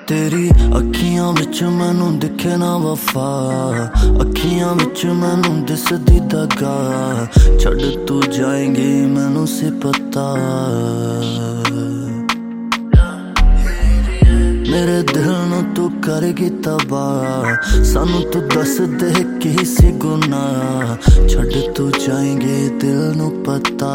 तेरी अखियां विच मैनू दिखे ना वफा, अखियां विच मैनू दिसदी दगा। छड़ तू जाएंगी मैनू सी पता, मेरे दिल नू तू करेगी तबाह। सानू तू दस दे की सी गुनाह, छड़ तू जाएंगे दिल नू पता।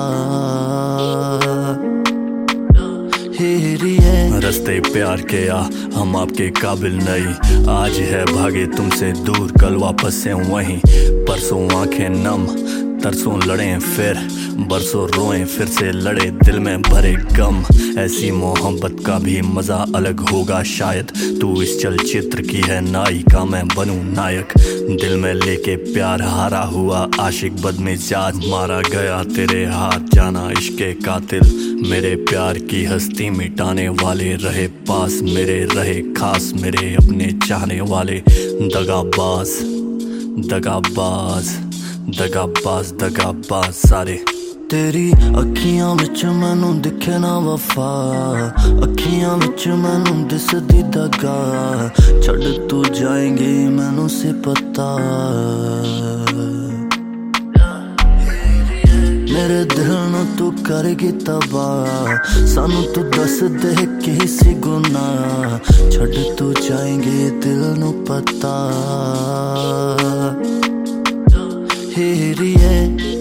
रस्ते प्यार के हम आपके काबिल नहीं, आज है भागे तुमसे दूर कल वापस से वहीं। परसों आंखें नम तरसों लड़े फिर बरसों रोए फिर से लड़े दिल में भरे गम। ऐसी मोहब्बत का भी मजा अलग होगा शायद, तू इस चलचित्र की है नायिका मैं बनूं नायक। दिल में लेके प्यार हारा हुआ आशिक बदमिजाज, मारा गया तेरे हाथ जाना इश्के कातिल। मेरे प्यार की हस्ती मिटाने वाले रहे पास, मेरे रहे खास मेरे अपने चाहने वाले। दगाबाज दगाबाज दगाबाज दगाबाज सारे। तेरी अखियां विच मैनू दिखे ना वफा, अखियां विच मैनू दिसदी दगा। छड़ तू जाएंगी मैनू सी पता, मेरे दिल नू तू करेगी तबाह। सानू तू दस दे की सी गुनाह, छड़ तू जाएंगे दिल नू पता।